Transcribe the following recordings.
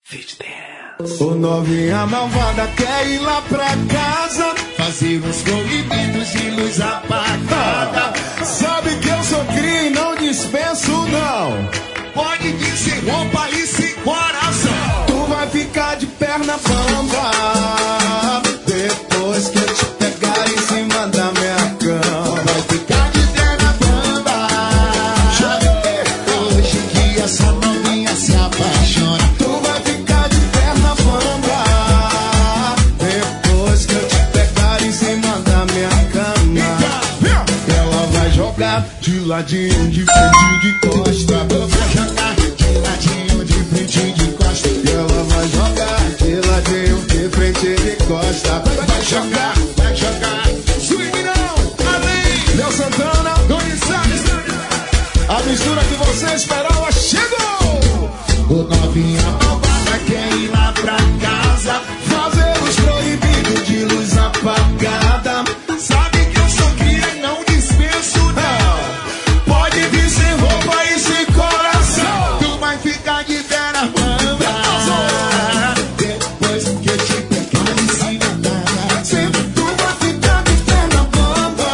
O novinha malvada quer ir lá pra casa, fazer uns proibidos de luz apagada. Sabe que eu sou cria e não dispenso não. Pode vir sem roupa e sem coração. Tu vai ficar de perna bamba depois que eu te pegar em cima da minha cama. Vai ficar de perna bamba. Hoje em dia essa novinha se apaixona. Tu vai ficar de perna bamba depois que eu te pegar em cima da minha cama. Ela vai jogar de ladinho, de frente, de costa. Vai jogar de ladinho, de frente, de costa. E ela vai jogar de ladinho, de frente, de costa. Vai jogar, vai jogar. Swing não, além. Léo Santana, Doni Salles. A mistura que você esperava chegou. O novinha malvada quer ir lá pra casa, fazer os proibidos de luz apagada. Sabe que eu sou cria e não dispenso não. Pode vir sem roupa e sem coração. Tu vai ficar de perna bamba depois que eu te pegar em cima da cama. Tu vai ficar de perna bamba.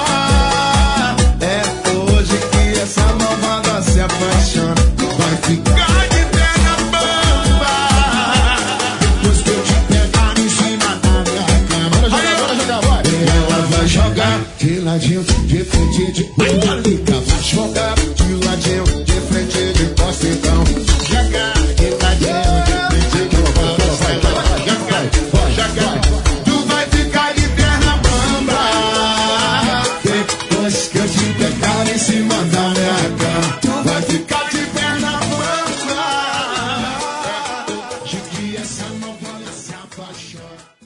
É hoje que essa malvada se apaixona. Vai ficar de perna bamba depois que eu te pegar em cima da minha cama. Bora jogar, vai. Ela vai jogar de ladinho, de frente, de costa. Vai jogar de ladinho, de frente, de costa. Então jogar de ladinho, de frente, de costa. Vai jogar. Tu vai ficar de perna bamba depois que eu te pegar em cima da minha cama. Tu vai ficar de perna bamba. De que essa novela se apaixona.